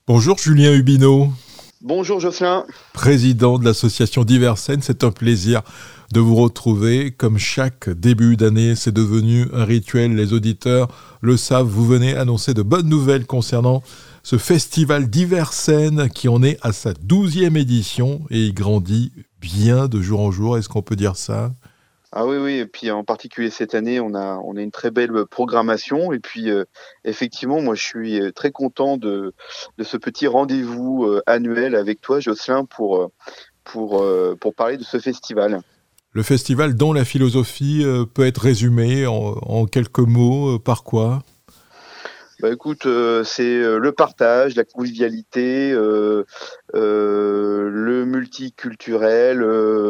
Bonjour Julien Hubineau, Bonjour Jocelyn. président de l'association Diverscène. C'est un plaisir de vous retrouver. Comme chaque début d'année, c'est devenu un rituel. Les auditeurs le savent. Vous venez annoncer de bonnes nouvelles concernant ce festival Diverscène qui en est à sa 12e édition et il grandit bien de jour en jour. Est-ce qu'on peut dire ça ? Ah oui, oui, et puis en particulier cette année, on a une très belle programmation. Et puis effectivement, moi je suis très content de ce petit rendez-vous annuel avec toi, Jocelyn, pour parler de ce festival. Le festival dont la philosophie peut être résumée en quelques mots par quoi ? Bah écoute, c'est le partage, la convivialité, le multiculturel,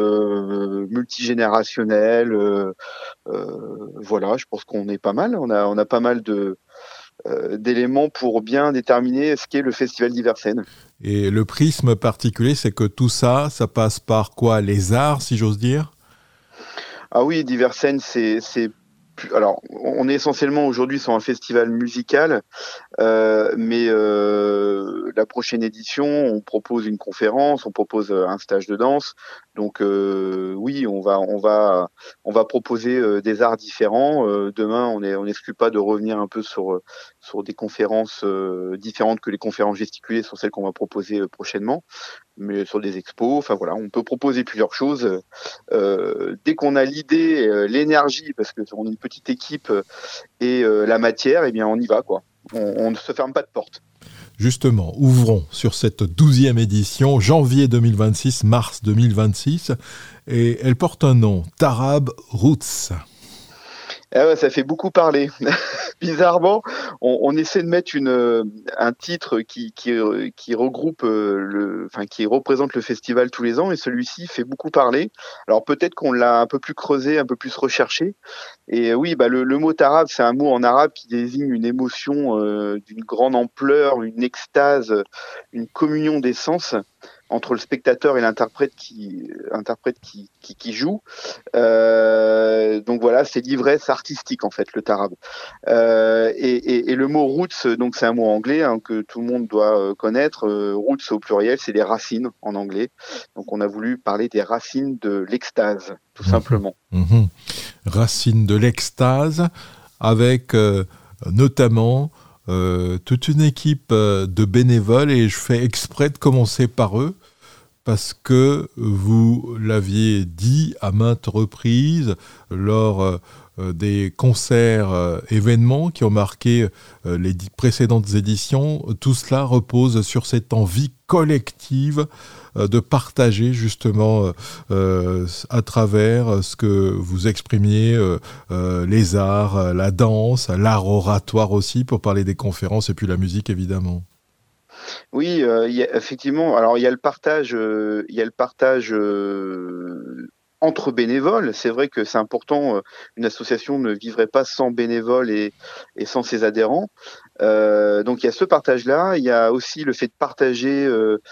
multigénérationnel. Voilà, je pense qu'on est pas mal. On a pas mal d'éléments pour bien déterminer ce qu'est le Festival d'Hiversen. Et le prisme particulier, c'est que tout ça, ça passe par quoi ? Les arts, si j'ose dire ? Ah oui, Diversen, alors, on est essentiellement aujourd'hui sur un festival musical, mais la prochaine édition, on propose une conférence, on propose un stage de danse. Donc oui, on va proposer des arts différents. Demain, on n'exclut pas de revenir un peu sur des conférences différentes que les conférences gesticulées, sur celles qu'on va proposer prochainement, mais sur des expos. Enfin voilà, on peut proposer plusieurs choses. Dès qu'on a l'idée, l'énergie, parce que on est une petite équipe et la matière, eh bien on y va quoi. On ne se ferme pas de porte. Justement, ouvrons sur cette 12e édition, janvier 2026, mars 2026, et elle porte un nom, Tarab Roots. Ah ouais, ça fait beaucoup parler. Bizarrement, on essaie de mettre un titre qui regroupe qui représente le festival tous les ans, et celui-ci fait beaucoup parler. Alors peut-être qu'on l'a un peu plus creusé, un peu plus recherché. Et oui, bah le mot tarab, c'est un mot en arabe qui désigne une émotion d'une grande ampleur, une extase, une communion des sens entre le spectateur et l'interprète qui joue. Donc voilà, c'est l'ivresse artistique en fait, le tarab. Et le mot roots, donc c'est un mot anglais que tout le monde doit connaître. Roots au pluriel, c'est les racines en anglais. Donc on a voulu parler des racines de l'extase, tout simplement. Mmh. Racine de l'extase, avec notamment toute une équipe de bénévoles, et je fais exprès de commencer par eux, parce que vous l'aviez dit à maintes reprises lors des concerts événements qui ont marqué les précédentes éditions, tout cela repose sur cette envie collective de partager justement à travers ce que vous exprimiez, les arts, la danse, l'art oratoire aussi, pour parler des conférences, et puis la musique évidemment. Oui, effectivement. Alors il y a le partage entre bénévoles. C'est vrai que c'est important. Une association ne vivrait pas sans bénévoles et sans ses adhérents. Donc il y a ce partage-là. Il y a aussi le fait de partager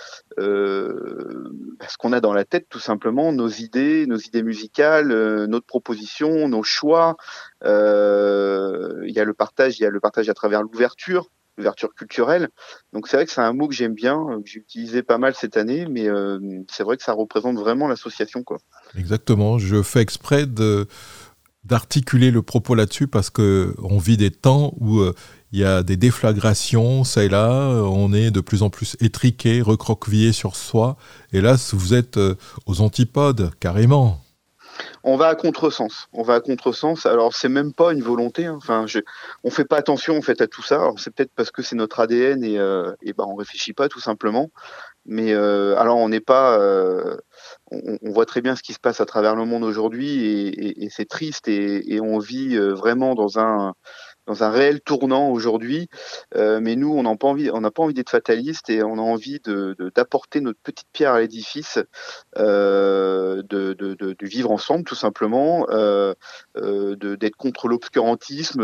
ce qu'on a dans la tête, tout simplement, nos idées musicales, notre proposition, nos choix. Il y a le partage à travers l'ouverture culturelle. Donc c'est vrai que c'est un mot que j'aime bien, que j'ai utilisé pas mal cette année, mais c'est vrai que ça représente vraiment l'association, quoi. Exactement, je fais exprès d'articuler le propos là-dessus parce qu'on vit des temps où il y a des déflagrations, ça et là, on est de plus en plus étriqué, recroquevillé sur soi, et là vous êtes aux antipodes, carrément. On va à contresens. On va à contresens. Alors c'est même pas une volonté, hein. Enfin, on fait pas attention en fait à tout ça. Alors c'est peut-être parce que c'est notre ADN et ben on réfléchit pas tout simplement. Mais alors on n'est pas, on voit très bien ce qui se passe à travers le monde aujourd'hui et c'est triste et on vit vraiment dans un réel tournant aujourd'hui. Mais nous, on n'a pas envie d'être fataliste et on a envie d'apporter notre petite pierre à l'édifice, de vivre ensemble tout simplement, d'être contre l'obscurantisme,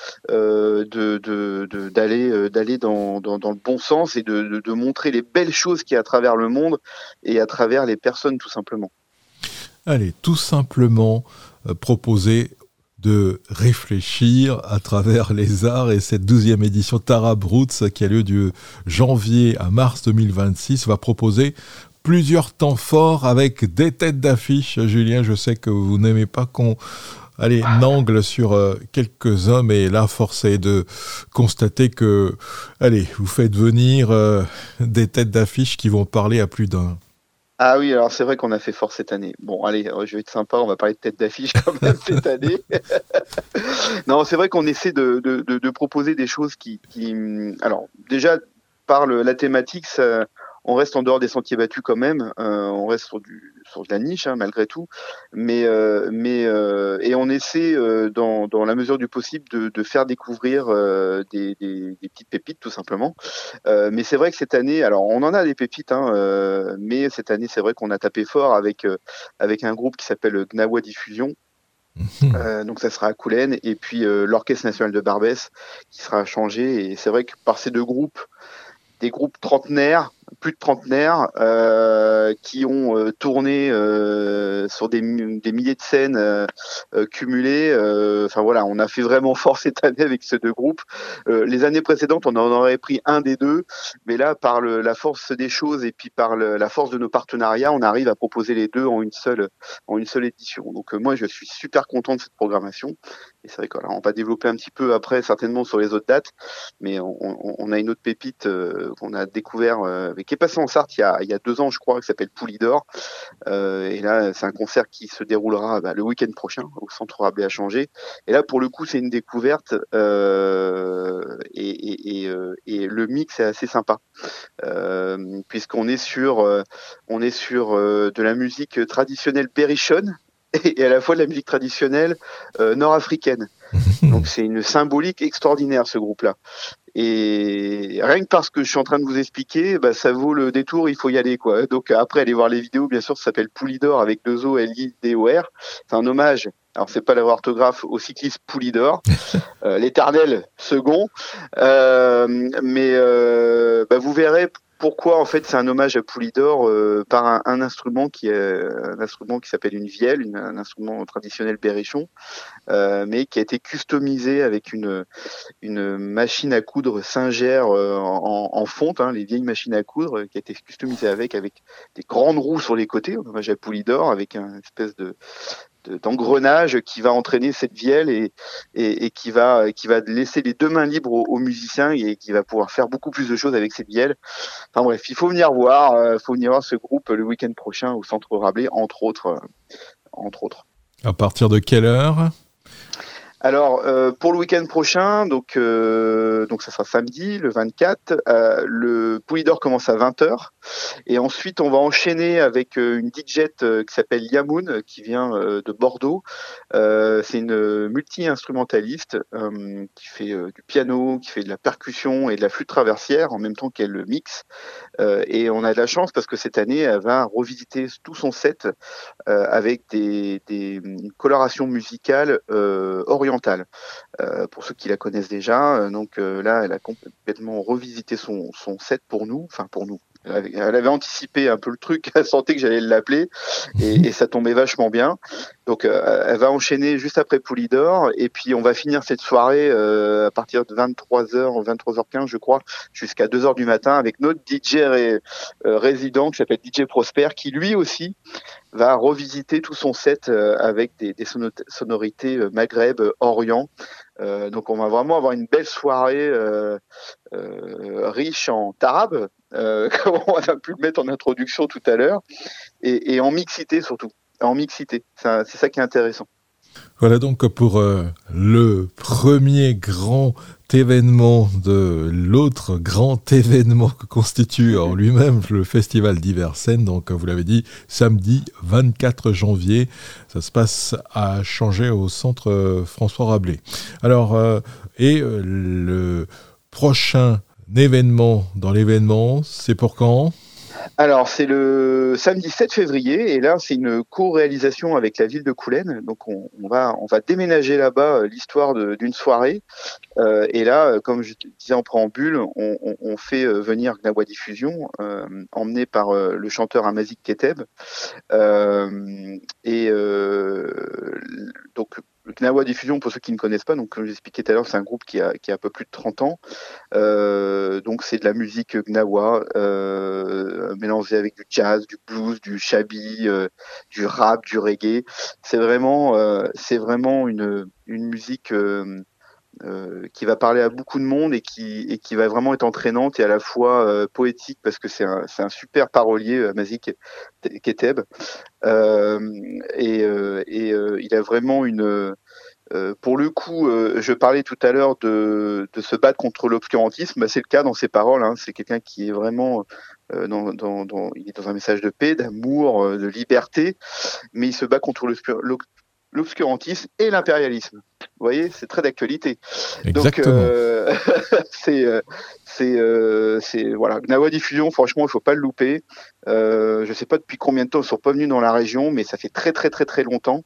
d'aller dans le bon sens et de montrer les belles choses qu'il y a à travers le monde et à travers les personnes tout simplement. Allez, tout simplement proposer de réfléchir à travers les arts, et cette 12e édition Tarab Roots qui a lieu du janvier à mars 2026 va proposer plusieurs temps forts avec des têtes d'affiche. Julien, je sais que vous n'aimez pas qu'on n'angle sur quelques hommes, et là, force est de constater que, vous faites venir des têtes d'affiche qui vont parler à plus d'un. Ah oui, alors c'est vrai qu'on a fait fort cette année. Bon, allez, je vais être sympa, on va parler de tête d'affiche quand même cette année. Non, c'est vrai qu'on essaie de proposer des choses alors, déjà, par la thématique, on reste en dehors des sentiers battus quand même. On reste sur de la niche, hein, malgré tout. Et on essaie, dans la mesure du possible, de faire découvrir des petites pépites, tout simplement. Mais c'est vrai que cette année, alors on en a des pépites, hein, mais cette année, c'est vrai qu'on a tapé fort avec un groupe qui s'appelle Gnawa Diffusion. Donc ça sera à Coulennes, et puis l'Orchestre National de Barbès qui sera changé. Et c'est vrai que par ces deux groupes, des groupes trentenaires, plus de trentenaires, qui ont tourné sur des milliers de scènes cumulées. Enfin voilà, on a fait vraiment fort cette année avec ces deux groupes. Les années précédentes, on en aurait pris un des deux, mais là, par la force des choses et puis par la force de nos partenariats, on arrive à proposer les deux en une seule édition. Donc moi, je suis super content de cette programmation. Et c'est vrai qu'on va développer un petit peu après, certainement sur les autres dates, mais on a une autre pépite qu'on a découvert, qui est passé en Sarthe il y a 2 ans, je crois, qui s'appelle Poulidor. Et là, c'est un concert qui se déroulera le week-end prochain au Centre Rabelais à Changé. Et là, pour le coup, c'est une découverte, et le mix est assez sympa, puisqu'on est sur de la musique traditionnelle berrichonne et à la fois de la musique traditionnelle nord-africaine. Donc c'est une symbolique extraordinaire, ce groupe-là. Et rien que parce que je suis en train de vous expliquer, bah, ça vaut le détour, il faut y aller, quoi. Donc après, aller voir les vidéos, bien sûr, ça s'appelle Poulidor avec 2 O, Lidor. C'est un hommage, alors c'est pas l'orthographe, au cycliste Poulidor, l'éternel second. Bah, vous verrez pourquoi en fait c'est un hommage à Poulidor, par un instrument qui s'appelle une vielle, un instrument traditionnel berrichon, mais qui a été customisé avec une machine à coudre Singer en fonte, hein, les vieilles machines à coudre, qui a été customisée avec des grandes roues sur les côtés, en hommage à Poulidor, avec un espèce d'engrenage qui va entraîner cette vielle, et qui va laisser les 2 mains libres aux musiciens, et qui va pouvoir faire beaucoup plus de choses avec cette vielle. Enfin bref, il faut venir voir, ce groupe le week-end prochain au Centre Rabelais, entre autres. À partir de quelle heure ? Alors, pour le week-end prochain, donc ça sera samedi, le 24, le Poulidor commence à 20h, et ensuite on va enchaîner avec une DJette qui s'appelle Yamoun, qui vient de Bordeaux. C'est une multi-instrumentaliste qui fait du piano, qui fait de la percussion et de la flûte traversière en même temps qu'elle le mixe. Et on a de la chance parce que cette année, elle va revisiter tout son set avec une coloration musicale orientale. Pour ceux qui la connaissent déjà, donc là, elle a complètement revisité son set pour nous, enfin pour nous. Elle avait anticipé un peu le truc, elle sentait que j'allais l'appeler, et ça tombait vachement bien. Donc elle va enchaîner juste après Poulidor, et puis on va finir cette soirée à partir de 23h, 23h15 je crois, jusqu'à 2h du matin avec notre DJ résident qui s'appelle DJ Prosper, qui lui aussi va revisiter tout son set avec des sonorités Maghreb, Orient. Donc on va vraiment avoir une belle soirée riche en tarab, comme on a pu le mettre en introduction tout à l'heure, et en mixité surtout. En mixité, c'est ça qui est intéressant. Voilà donc pour le premier grand événement de l'autre grand événement que constitue en lui-même le Festival d'Hiver Scène. Donc vous l'avez dit, samedi 24 janvier, ça se passe à Changé au centre François Rabelais. Alors, le prochain événement dans l'événement, c'est pour quand ? Alors, c'est le samedi 7 février, et là, c'est une co-réalisation avec la ville de Coulennes. Donc, on va déménager là-bas l'histoire d'une soirée. Et là, comme je te disais en préambule, on fait venir Gnawa Diffusion, emmené par le chanteur Amazik Keteb. Donc, Gnawa Diffusion, pour ceux qui ne connaissent pas, donc comme j'expliquais tout à l'heure, c'est un groupe qui a un peu plus de 30 ans. Donc c'est de la musique gnawa mélangée avec du jazz, du blues, du shabby, du rap, du reggae. C'est vraiment une musique qui va parler à beaucoup de monde et qui va vraiment être entraînante et à la fois poétique parce que c'est un super parolier, Mazik Keteb. Euh, il a vraiment pour le coup, je parlais tout à l'heure de se battre contre l'obscurantisme. Bah, c'est le cas dans ses paroles. Hein. C'est quelqu'un qui est vraiment il est dans un message de paix, d'amour, de liberté, mais il se bat contre l'obscurantisme et l'impérialisme. Vous voyez, c'est très d'actualité. Donc, Exactement. c'est, euh, voilà. Gnawa Diffusion, franchement, il faut pas le louper. Je sais pas depuis combien de temps ils sont pas venus dans la région, mais ça fait très très très très longtemps.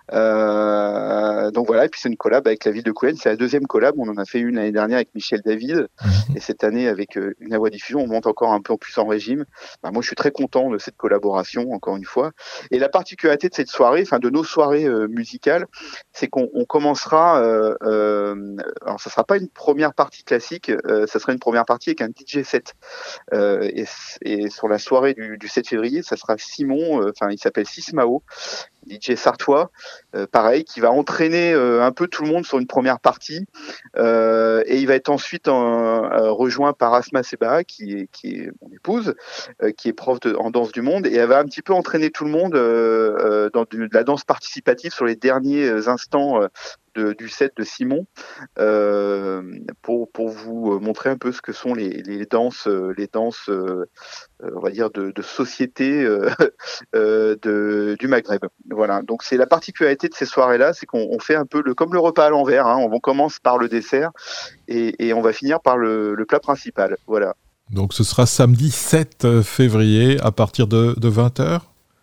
Donc voilà, et puis c'est une collab avec la ville de Couenne. C'est la deuxième collab. On en a fait une l'année dernière avec Michel David, et cette année avec Gnawa Diffusion, on monte encore un peu plus en régime. Bah, moi, je suis très content de cette collaboration, encore une fois. Et la particularité de cette soirée, enfin de nos soirées musicales, c'est qu'on commencera. Alors, ça sera pas une première partie classique, ça sera une première partie avec un DJ set. Et sur la soirée du 7 février, ça sera Simon, il s'appelle Sismao, DJ sartois, pareil, qui va entraîner un peu tout le monde sur une première partie, et il va être ensuite rejoint par Asma Seba, qui est mon épouse, qui est en danse du monde, et elle va un petit peu entraîner tout le monde dans de la danse participative sur les derniers instants du set de Simon, pour vous montrer un peu ce que sont les danses, on va dire de société du Maghreb. Voilà. Donc c'est la particularité de ces soirées-là, c'est qu'on fait un peu comme le repas à l'envers. Hein. On commence par le dessert et on va finir par le plat principal. Voilà. Donc ce sera samedi 7 février à partir de 20h.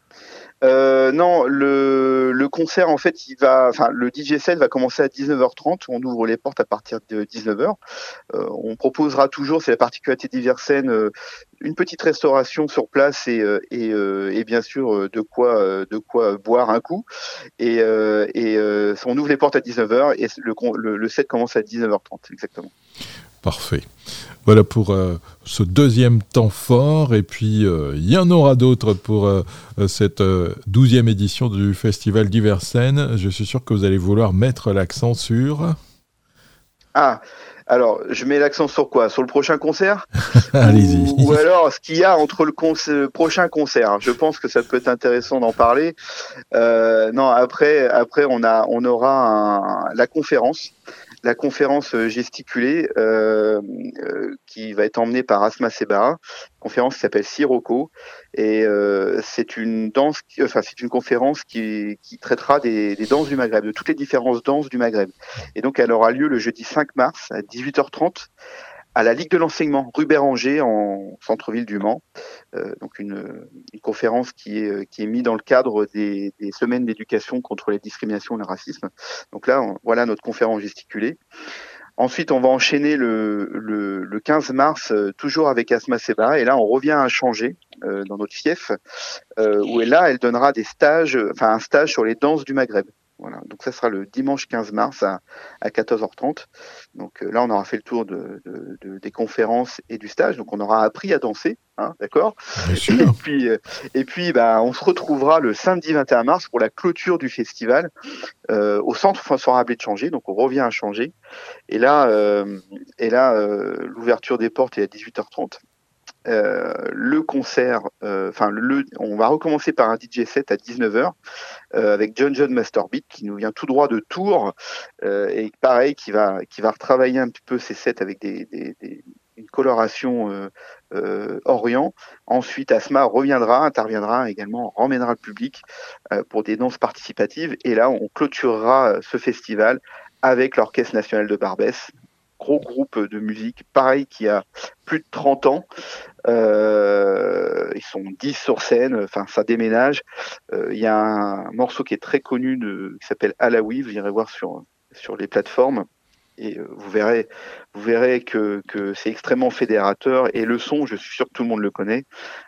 Non, le concert, en fait, le DJ set va commencer à 19h30. On ouvre les portes à partir de 19h. On proposera toujours, c'est la particularité d'Iversen, une petite restauration sur place et bien sûr de quoi boire un coup. On ouvre les portes à 19h et le set commence à 19h30, exactement. Parfait. Voilà pour ce deuxième temps fort, et puis il y en aura d'autres pour cette 12e édition du Festival d'Iversen. Je suis sûr que vous allez vouloir mettre l'accent sur... Ah, alors je mets l'accent sur quoi? Sur le prochain concert? Allez-y. Ou alors ce qu'il y a entre le prochain concert? Je pense que ça peut être intéressant d'en parler. Non, après on aura la conférence. La conférence gesticulée qui va être emmenée par Asma Sebara, conférence qui s'appelle Sirocco, et c'est une conférence qui traitera des danses du Maghreb, de toutes les différentes danses du Maghreb. Et donc elle aura lieu le jeudi 5 mars à 18h30 à la Ligue de l'enseignement, rue Béranger, en centre-ville du Mans. Donc une conférence qui est mise dans le cadre des semaines d'éducation contre les discriminations et le racisme. Donc là, voilà notre conférence gesticulée. Ensuite, on va enchaîner le 15 mars, toujours avec Asma Seba, et là, on revient à changer dans notre fief, où là, elle donnera un stage sur les danses du Maghreb. Voilà, donc ça sera le dimanche 15 mars à 14h30. Donc là, on aura fait le tour des conférences et du stage. Donc on aura appris à danser, hein, d'accord. Bien sûr. Et puis, on se retrouvera le samedi 21 mars pour la clôture du festival au centre François Rabelais de Changé. Donc on revient à changer. Et là, l'ouverture des portes est à 18h30. Le concert, on va recommencer par un DJ set à 19h avec John Masterbeat qui nous vient tout droit de Tours et pareil qui va retravailler un petit peu ses sets avec une coloration Orient. Ensuite, Asma interviendra également, emmènera le public pour des danses participatives, et là on clôturera ce festival avec l'Orchestre National de Barbès, gros groupe de musique, pareil, qui a plus de 30 ans. Ils sont 10 sur scène, enfin ça déménage. Il y a un morceau qui est très connu qui s'appelle Alaoui, vous irez voir sur les plateformes. et vous verrez que c'est extrêmement fédérateur. Et le son, je suis sûr que tout le monde le connaît.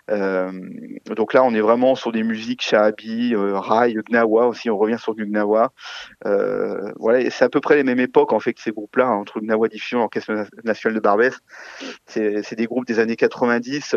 Donc là, on est vraiment sur des musiques Shahabi, Rai, Gnawa aussi. On revient sur du Gnawa. Voilà, et c'est à peu près les mêmes époques en fait que ces groupes-là, hein, entre Gnawa Diffusion et l'Orchestre National de Barbès. C'est des groupes des années 90.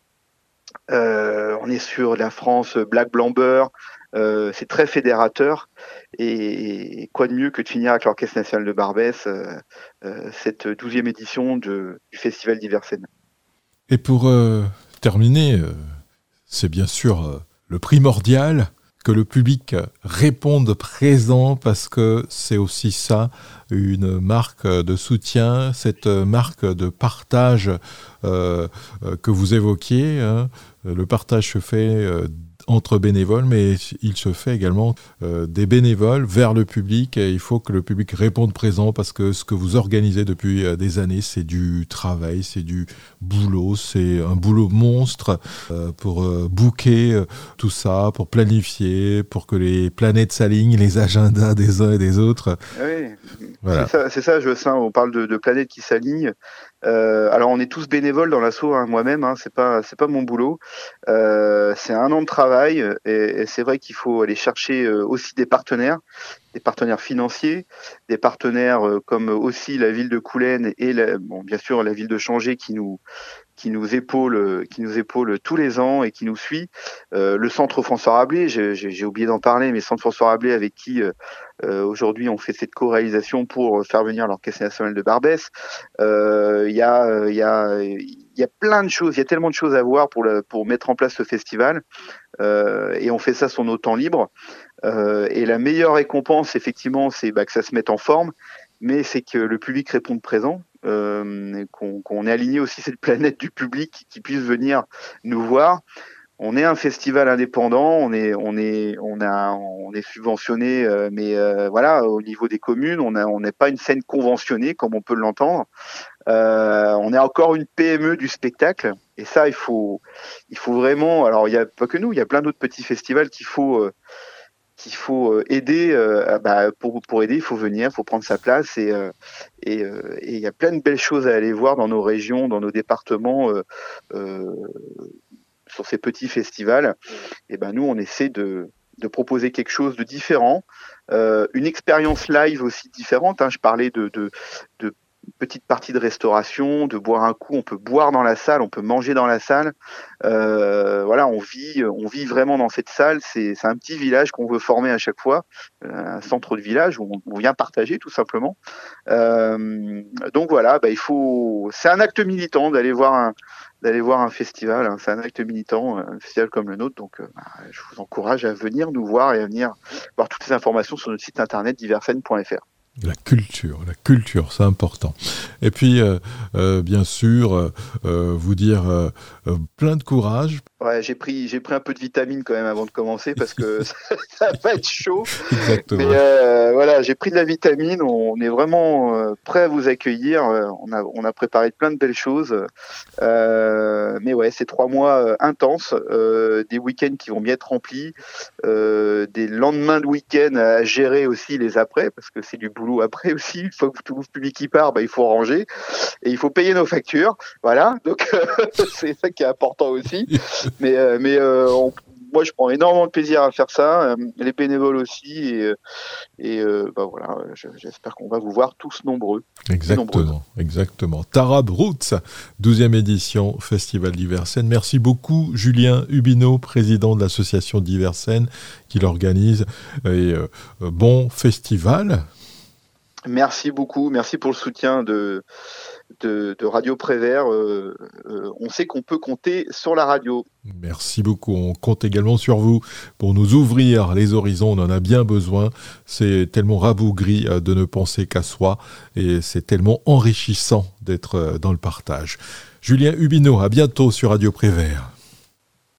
On est sur la France Black Blamber. C'est très fédérateur, et quoi de mieux que de finir avec l'Orchestre National de Barbès, cette 12e édition du Festival d'Hiver Scène. Et pour terminer, c'est bien sûr le primordial, que le public réponde présent, parce que c'est aussi ça, une marque de soutien, cette marque de partage que vous évoquiez, hein. Le partage se fait entre bénévoles, mais il se fait également des bénévoles vers le public, et il faut que le public réponde présent, parce que ce que vous organisez depuis des années, c'est du travail, c'est du boulot, c'est un boulot monstre pour booker tout ça, pour planifier, pour que les planètes s'alignent, les agendas des uns et des autres. Oui, voilà. C'est ça, Jocelyn, on parle de planètes qui s'alignent. Alors on est tous bénévoles dans l'asso, hein, moi-même, hein, c'est pas mon boulot. C'est un an de travail, et c'est vrai qu'il faut aller chercher aussi des partenaires financiers, des partenaires comme aussi la ville de Coulennes et bien sûr la ville de Changé qui nous épaule tous les ans et qui nous suit. Le centre François Rabelais, j'ai oublié d'en parler, mais centre François Rabelais avec qui aujourd'hui on fait cette co-réalisation pour faire venir l'Orchestre National de Barbès. Il y a plein de choses, il y a tellement de choses à voir pour mettre en place ce festival, et on fait ça sur nos temps libres. Et la meilleure récompense, effectivement, c'est que ça se mette en forme, mais c'est que le public réponde présent, qu'on ait aligné aussi cette planète du public qui puisse venir nous voir. On est un festival indépendant, on est subventionné, mais voilà, au niveau des communes, on n'est pas une scène conventionnée comme on peut l'entendre. On est encore une PME du spectacle, et ça, il faut vraiment. Alors, il y a pas que nous, il y a plein d'autres petits festivals qu'il faut aider. Pour aider, il faut venir, il faut prendre sa place, et il y a plein de belles choses à aller voir dans nos régions, dans nos départements, sur ces petits festivals. Et nous, on essaie de proposer quelque chose de différent, une expérience live aussi différente, hein. Je parlais de petite partie de restauration, de boire un coup, on peut boire dans la salle, on peut manger dans la salle. Voilà, on vit vraiment dans cette salle. C'est un petit village qu'on veut former à chaque fois, un centre de village où on vient partager tout simplement. Donc voilà, c'est un acte militant d'aller voir un festival, hein. C'est un acte militant, un festival comme le nôtre. Donc je vous encourage à venir nous voir et à venir voir toutes les informations sur notre site internet diverscène.fr. La culture, c'est important. Et puis, bien sûr, vous dire plein de courage. Ouais, j'ai pris un peu de vitamine quand même avant de commencer, parce que ça va être chaud. Exactement. Mais voilà, j'ai pris de la vitamine. On est vraiment prêt à vous accueillir. On a préparé plein de belles choses. Mais ouais, c'est 3 mois intenses, des week-ends qui vont bien être remplis, des lendemains de week-end à gérer aussi les après, parce que c'est du boulot après aussi. Une fois que tout le public y part, il faut ranger et il faut payer nos factures. Voilà, donc c'est ça qui est important aussi. Mais moi, je prends énormément de plaisir à faire ça, les bénévoles aussi, et voilà, j'espère qu'on va vous voir tous nombreux. Exactement. Tarab Roots, 12e édition, Festival d'Hiver Scène. Merci beaucoup, Julien Hubineau, président de l'association d'Hiver Scène, qui l'organise. Et bon festival. Merci beaucoup, merci pour le soutien de Radio Prévert. On sait qu'on peut compter sur la radio. Merci beaucoup, on compte également sur vous pour nous ouvrir les horizons, on en a bien besoin. C'est tellement rabougri de ne penser qu'à soi, et c'est tellement enrichissant d'être dans le partage. Julien Hubineau, à bientôt sur Radio Prévert.